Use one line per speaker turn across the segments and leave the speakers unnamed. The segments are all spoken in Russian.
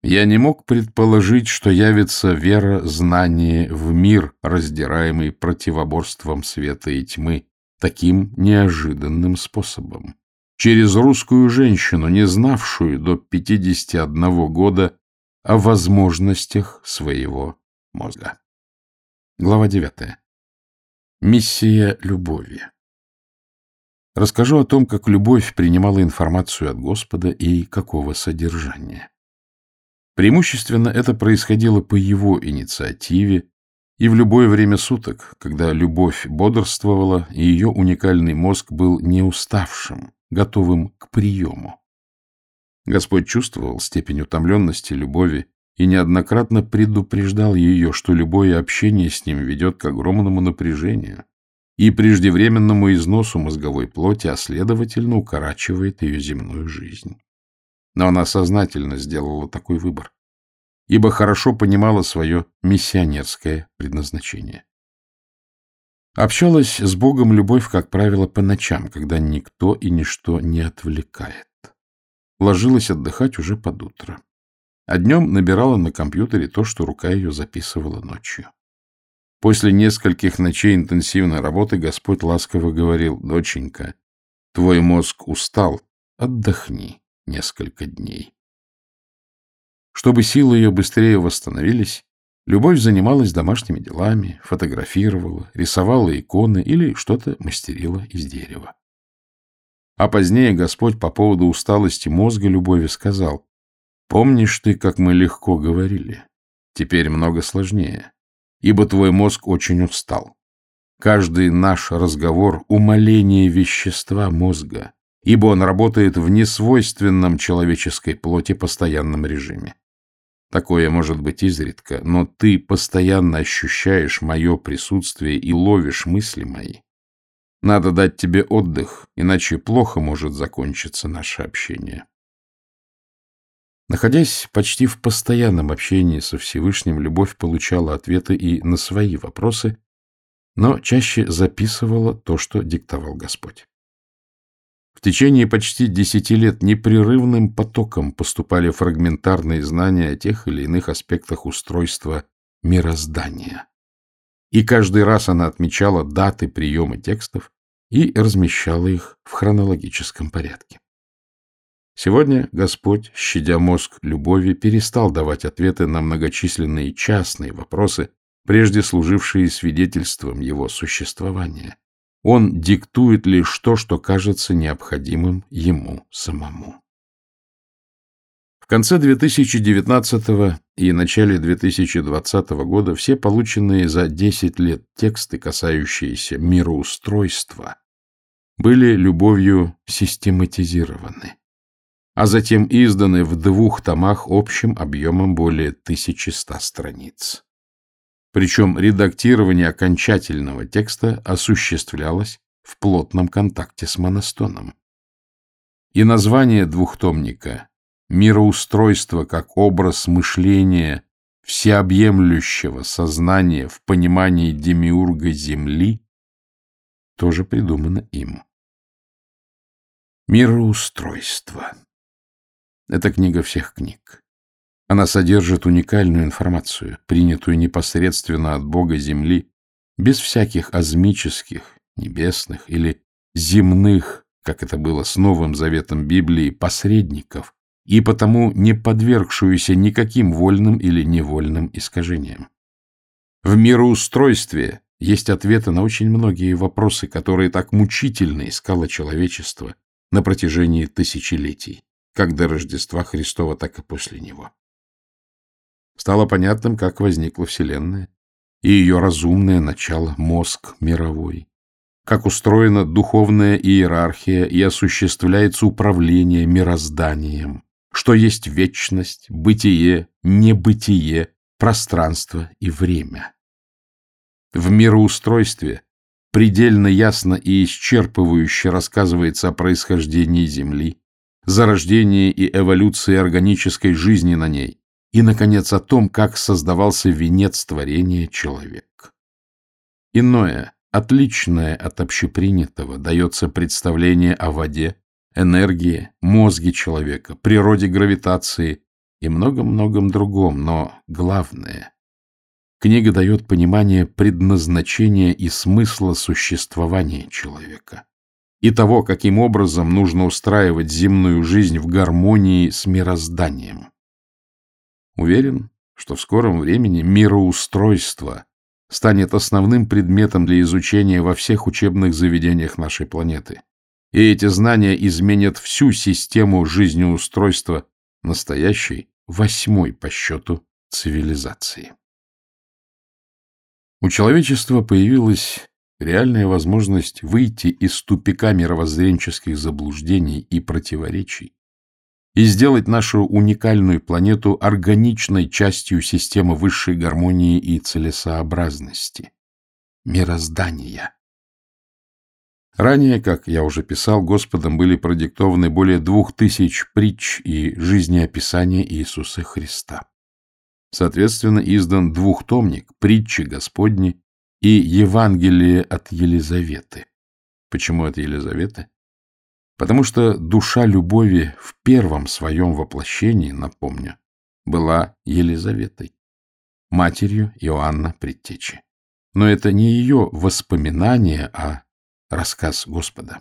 Я не мог предположить, что явится вера знание в мир, раздираемый противоборством света и тьмы, таким неожиданным способом. Через русскую женщину, не знавшую до 51 года о возможностях своего мозга. Глава 9. Миссия любови. Расскажу о том, как любовь принимала информацию от Господа и какого содержания. Преимущественно это происходило по его инициативе и в любое время суток, когда любовь бодрствовала, и ее уникальный мозг был не уставшим, готовым к приему. Господь чувствовал степень утомленности любови и неоднократно предупреждал ее, что любое общение с ним ведет к огромному напряжению и преждевременному износу мозговой плоти, а следовательно укорачивает ее земную жизнь. Но она сознательно сделала такой выбор, ибо хорошо понимала свое миссионерское предназначение. Общалась с Богом любовь, как правило, по ночам, когда никто и ничто не отвлекает. Ложилась отдыхать уже под утро. А днем набирала на компьютере то, что рука ее записывала ночью. После нескольких ночей интенсивной работы Господь ласково говорил: «Доченька, твой мозг устал, отдохни несколько дней». Чтобы силы ее быстрее восстановились, любовь занималась домашними делами, фотографировала, рисовала иконы или что-то мастерила из дерева. А позднее Господь по поводу усталости мозга любови сказал: «Помнишь ты, как мы легко говорили? Теперь много сложнее, ибо твой мозг очень устал. Каждый наш разговор — умаление вещества мозга, ибо он работает в несвойственном человеческой плоти постоянном режиме. Такое может быть изредка, но ты постоянно ощущаешь мое присутствие и ловишь мысли мои. Надо дать тебе отдых, иначе плохо может закончиться наше общение». Находясь почти в постоянном общении со Всевышним, любовь получала ответы и на свои вопросы, но чаще записывала то, что диктовал Господь. В течение почти 10 лет непрерывным потоком поступали фрагментарные знания о тех или иных аспектах устройства мироздания. И каждый раз она отмечала даты приема текстов и размещала их в хронологическом порядке. Сегодня Господь, щадя мозг любови, перестал давать ответы на многочисленные частные вопросы, прежде служившие свидетельством его существования. Он диктует лишь то, что кажется необходимым ему самому. В конце 2019 и начале 2020 года все полученные за 10 лет тексты, касающиеся мироустройства, были любовью систематизированы, а затем изданы в 2 томах общим объемом более 1100 страниц. Причем редактирование окончательного текста осуществлялось в плотном контакте с моностоном. И название двухтомника «Мироустройство как образ мышления всеобъемлющего сознания в понимании демиурга Земли» тоже придумано им. Мироустройство. Это книга всех книг. Она содержит уникальную информацию, принятую непосредственно от Бога Земли, без всяких азмических, небесных или земных, как это было с Новым Заветом Библии, посредников, и потому не подвергшуюся никаким вольным или невольным искажениям. В мироустройстве есть ответы на очень многие вопросы, которые так мучительно искало человечество на протяжении тысячелетий, как до Рождества Христова, так и после него. Стало понятным, как возникла Вселенная и ее разумное начало, мозг мировой, как устроена духовная иерархия и осуществляется управление мирозданием, что есть вечность, бытие, небытие, пространство и время. В мироустройстве предельно ясно и исчерпывающе рассказывается о происхождении Земли, зарождении и эволюции органической жизни на ней, и, наконец, о том, как создавался венец творения — человек. Иное, отличное от общепринятого, дается представление о воде, энергии, мозге человека, природе гравитации и многом-многом другом, но главное — книга дает понимание предназначения и смысла существования человека и того, каким образом нужно устраивать земную жизнь в гармонии с мирозданием. Уверен, что в скором времени мироустройство станет основным предметом для изучения во всех учебных заведениях нашей планеты. И эти знания изменят всю систему жизнеустройства настоящей, 8-й по счету цивилизации. У человечества появилась реальная возможность выйти из тупика мировоззренческих заблуждений и противоречий и сделать нашу уникальную планету органичной частью системы высшей гармонии и целесообразности — мироздания. Ранее, как я уже писал, Господом были продиктованы более 2000 притч и жизнеописания Иисуса Христа. Соответственно, издан двухтомник «Притчи Господни» и «Евангелие от Елизаветы». Почему от Елизаветы? Потому что душа любови в первом своем воплощении, напомню, была Елизаветой, матерью Иоанна Предтечи. Но это не ее воспоминание, а рассказ Господа.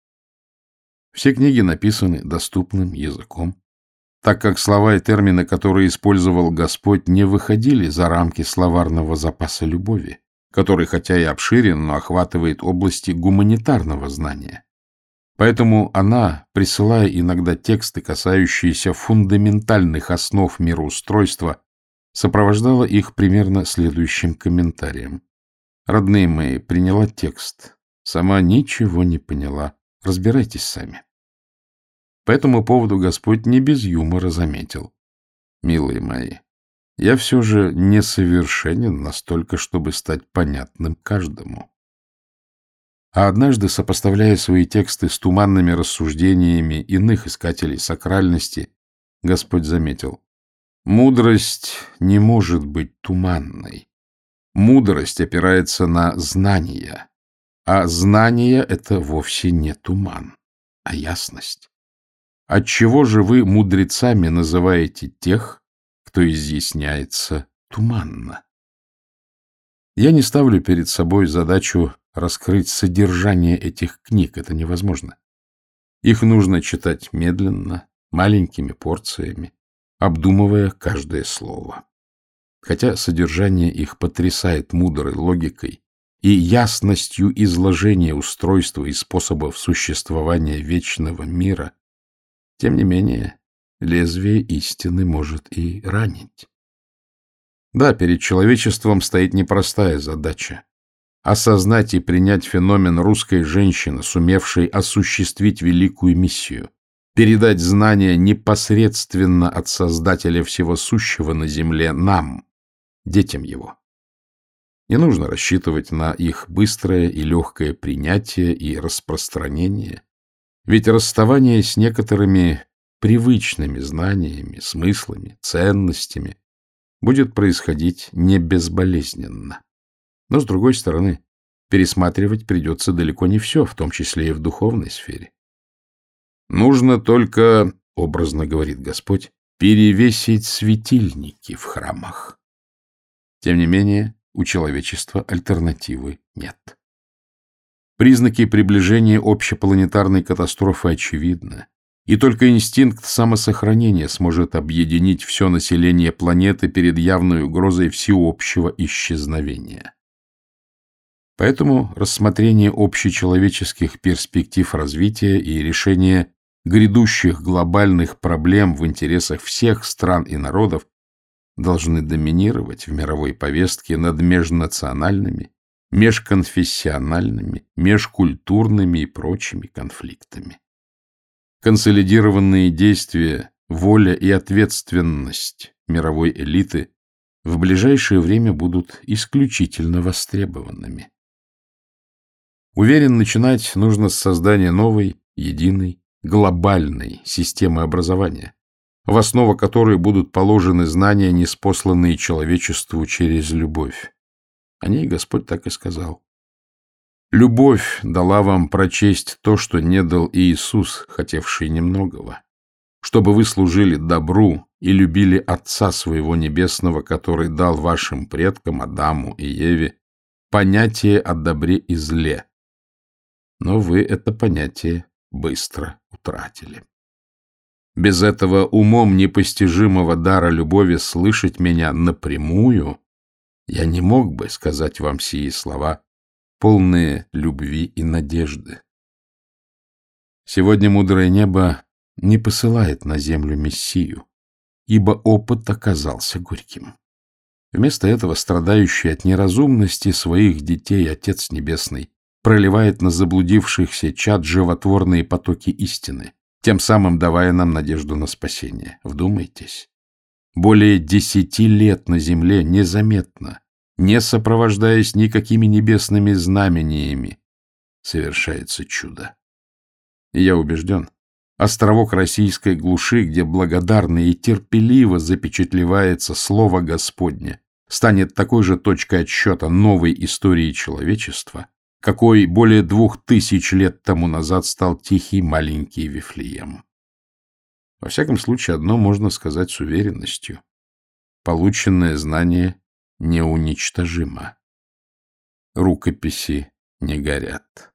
Все книги написаны доступным языком, так как слова и термины, которые использовал Господь, не выходили за рамки словарного запаса любови, который, хотя и обширен, но охватывает области гуманитарного знания. Поэтому она, присылая иногда тексты, касающиеся фундаментальных основ мироустройства, сопровождала их примерно следующим комментарием. «Родные мои, приняла текст. Сама ничего не поняла. Разбирайтесь сами». По этому поводу Господь не без юмора заметил: «Милые мои, я все же несовершенен настолько, чтобы стать понятным каждому». А однажды, сопоставляя свои тексты с туманными рассуждениями иных искателей сакральности, Господь заметил: мудрость не может быть туманной. Мудрость опирается на знания, а знание — это вовсе не туман, а ясность. Отчего же вы мудрецами называете тех, кто изъясняется туманно? Я не ставлю перед собой задачу раскрыть содержание этих книг, это невозможно. Их нужно читать медленно, маленькими порциями, обдумывая каждое слово. Хотя содержание их потрясает мудрой логикой и ясностью изложения устройства и способов существования вечного мира, тем не менее лезвие истины может и ранить. Да, перед человечеством стоит непростая задача — осознать и принять феномен русской женщины, сумевшей осуществить великую миссию, передать знания непосредственно от Создателя всего сущего на земле нам, детям его. Не нужно рассчитывать на их быстрое и легкое принятие и распространение, ведь расставание с некоторыми привычными знаниями, смыслами, ценностями будет происходить не безболезненно. Но, с другой стороны, пересматривать придется далеко не все, в том числе и в духовной сфере. Нужно только, образно говорит Господь, перевесить светильники в храмах. Тем не менее, у человечества альтернативы нет. Признаки приближения общепланетарной катастрофы очевидны, и только инстинкт самосохранения сможет объединить все население планеты перед явной угрозой всеобщего исчезновения. Поэтому рассмотрение общечеловеческих перспектив развития и решение грядущих глобальных проблем в интересах всех стран и народов должны доминировать в мировой повестке над межнациональными, межконфессиональными, межкультурными и прочими конфликтами. Консолидированные действия, воля и ответственность мировой элиты в ближайшее время будут исключительно востребованными. Уверен, начинать нужно с создания новой, единой, глобальной системы образования, в основу которой будут положены знания, ниспосланные человечеству через любовь. О ней Господь так и сказал: «Любовь дала вам прочесть то, что не дал Иисус, хотевший немногого, чтобы вы служили добру и любили Отца Своего Небесного, который дал вашим предкам, Адаму и Еве, понятие о добре и зле. Но вы это понятие быстро утратили. Без этого умом непостижимого дара любови слышать меня напрямую я не мог бы сказать вам сии слова, полные любви и надежды. Сегодня мудрое небо не посылает на землю Мессию, ибо опыт оказался горьким. Вместо этого страдающий от неразумности своих детей Отец Небесный проливает на заблудившихся чад животворные потоки истины, тем самым давая нам надежду на спасение. Вдумайтесь. Более 10 лет на земле незаметно, не сопровождаясь никакими небесными знамениями, совершается чудо. И я убежден, островок российской глуши, где благодарно и терпеливо запечатлевается Слово Господне, станет такой же точкой отсчета новой истории человечества, какой более 2000 лет тому назад стал тихий маленький Вифлеем. Во всяком случае, одно можно сказать с уверенностью. Полученное знание неуничтожимо. Рукописи не горят.